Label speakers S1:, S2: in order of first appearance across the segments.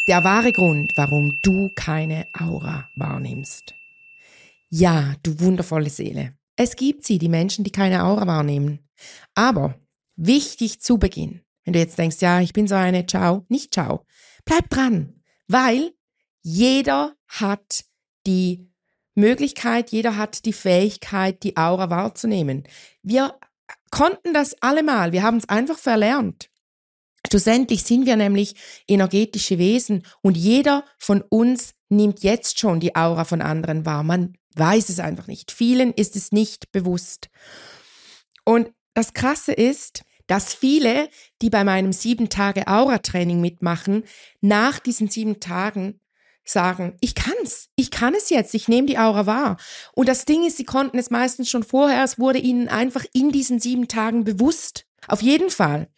S1: Der wahre Grund, warum du keine Aura wahrnimmst. Ja, du wundervolle Seele. Es gibt sie, die Menschen, die keine Aura wahrnehmen. Aber wichtig zu Beginn, wenn du jetzt denkst, ja, ich bin so eine, ciao, nicht ciao. Bleib dran, weil jeder hat die Möglichkeit, jeder hat die Fähigkeit, die Aura wahrzunehmen. Wir konnten das allemal, wir haben es einfach verlernt. Schlussendlich sind wir nämlich energetische Wesen und jeder von uns nimmt jetzt schon die Aura von anderen wahr. Man weiß es einfach nicht. Vielen ist es nicht bewusst. Und das Krasse ist, dass viele, die bei meinem 7-Tage-Aura-Training mitmachen, nach diesen 7 Tagen sagen, ich kann es jetzt, ich nehme die Aura wahr. Und das Ding ist, sie konnten es meistens schon vorher, es wurde ihnen einfach in diesen 7 Tagen bewusst. Auf jeden Fall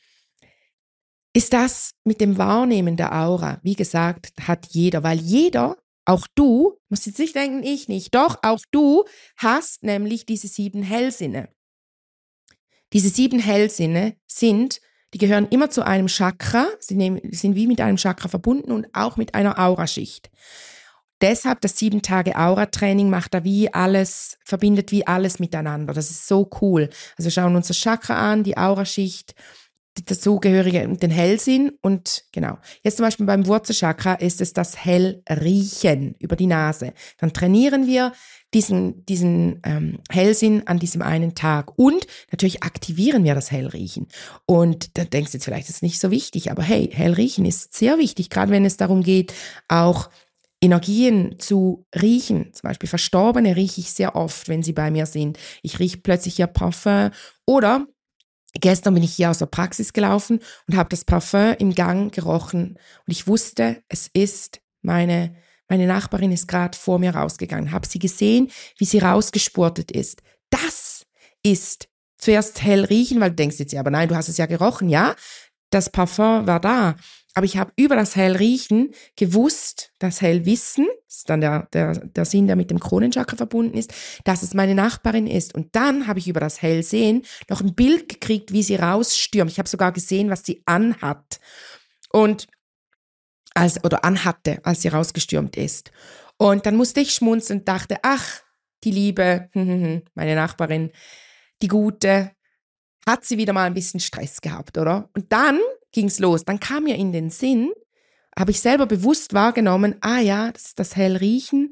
S1: ist das mit dem Wahrnehmen der Aura, wie gesagt, hat jeder, weil jeder, auch du, musst jetzt nicht denken, ich nicht, doch, auch du hast nämlich diese 7 Hellsinne. Diese 7 Hellsinne die gehören immer zu einem Chakra, sie sind wie mit einem Chakra verbunden und auch mit einer Auraschicht. Deshalb das 7-Tage-Aura-Training verbindet wie alles miteinander. Das ist so cool. Also wir schauen uns das Chakra an, die Auraschicht, die dazugehörige und den Hellsinn und genau. Jetzt zum Beispiel beim Wurzelchakra ist es das Hellriechen über die Nase. Dann trainieren wir diesen Hellsinn an diesem einen Tag und natürlich aktivieren wir das Hellriechen. Und da denkst du jetzt vielleicht, das ist nicht so wichtig, aber hey, Hellriechen ist sehr wichtig, gerade wenn es darum geht, auch Energien zu riechen. Zum Beispiel Verstorbene rieche ich sehr oft, wenn sie bei mir sind. Ich rieche plötzlich ihr Parfum oder gestern bin ich hier aus der Praxis gelaufen und habe das Parfum im Gang gerochen und ich wusste, es ist meine Nachbarin ist gerade vor mir rausgegangen. Habe sie gesehen, wie sie rausgespurtet ist. Das ist zuerst hell riechen, weil du denkst jetzt, ja, aber nein, du hast es ja gerochen, ja? Das Parfum war da. Aber ich habe über das Hellriechen gewusst, das Hellwissen, das ist dann der Sinn, der mit dem Kronenchakra verbunden ist, dass es meine Nachbarin ist. Und dann habe ich über das Hellsehen noch ein Bild gekriegt, wie sie rausstürmt. Ich habe sogar gesehen, was sie anhat. Anhatte, als sie rausgestürmt ist. Und dann musste ich schmunzeln und dachte, ach, die Liebe, meine Nachbarin, die Gute, hat sie wieder mal ein bisschen Stress gehabt, oder? Und dann ging's los. Dann kam mir in den Sinn, habe ich selber bewusst wahrgenommen, das Hellriechen,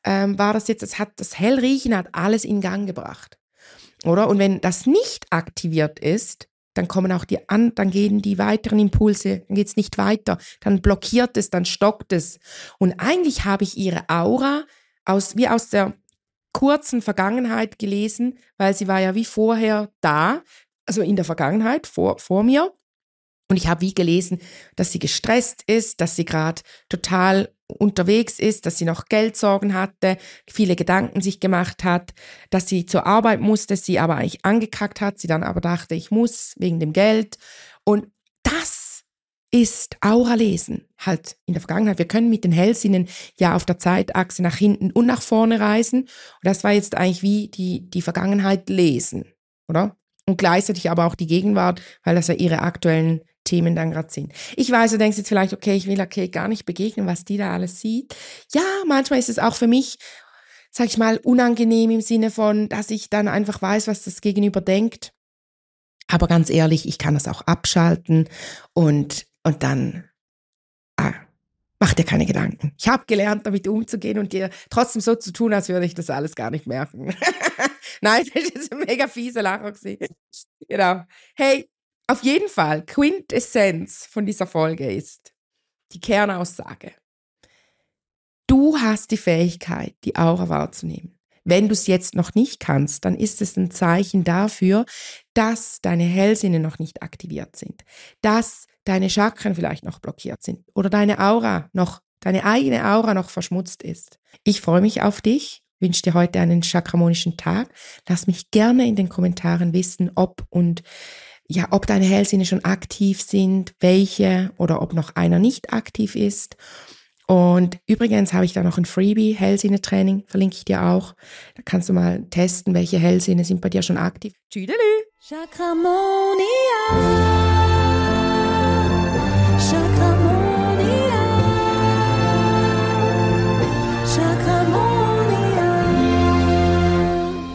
S1: das Hellriechen hat alles in Gang gebracht, oder? Und wenn das nicht aktiviert ist, dann dann gehen die weiteren Impulse, dann geht's nicht weiter, dann blockiert es, dann stockt es. Und eigentlich habe ich ihre Aura wie aus der kurzen Vergangenheit gelesen, weil sie war ja wie vorher da, also in der Vergangenheit, vor mir. Und ich habe wie gelesen, dass sie gestresst ist, dass sie gerade total unterwegs ist, dass sie noch Geldsorgen hatte, viele Gedanken sich gemacht hat, dass sie zur Arbeit musste, sie aber eigentlich angekackt hat, sie dann aber dachte, ich muss wegen dem Geld. Und das ist Aura-Lesen, halt in der Vergangenheit. Wir können mit den Hellsinnen ja auf der Zeitachse nach hinten und nach vorne reisen. Und das war jetzt eigentlich wie die Vergangenheit lesen, oder? Und gleichzeitig aber auch die Gegenwart, weil das ja ihre aktuellen Themen dann gerade sind. Ich weiß, du denkst jetzt vielleicht, okay, ich will Kate gar nicht begegnen, was die da alles sieht. Ja, manchmal ist es auch für mich, sag ich mal, unangenehm im Sinne von, dass ich dann einfach weiß, was das Gegenüber denkt. Aber ganz ehrlich, ich kann das auch abschalten und dann mach dir keine Gedanken. Ich habe gelernt, damit umzugehen und dir trotzdem so zu tun, als würde ich das alles gar nicht merken. Nein, das ist jetzt ein mega fieser Lacher gewesen. Genau. Hey, auf jeden Fall, Quintessenz von dieser Folge ist die Kernaussage. Du hast die Fähigkeit, die Aura wahrzunehmen. Wenn du es jetzt noch nicht kannst, dann ist es ein Zeichen dafür, dass deine Hellsinne noch nicht aktiviert sind, dass deine Chakren vielleicht noch blockiert sind oder deine eigene Aura noch verschmutzt ist. Ich freue mich auf dich, wünsche dir heute einen chakramonischen Tag. Lass mich gerne in den Kommentaren wissen, ob deine Hellsinne schon aktiv sind, welche oder ob noch einer nicht aktiv ist. Und übrigens habe ich da noch ein Freebie, Hellsinne-Training, verlinke ich dir auch. Da kannst du mal testen, welche Hellsinne sind bei dir schon aktiv. Tschüdelü!
S2: Chakramonia. amor.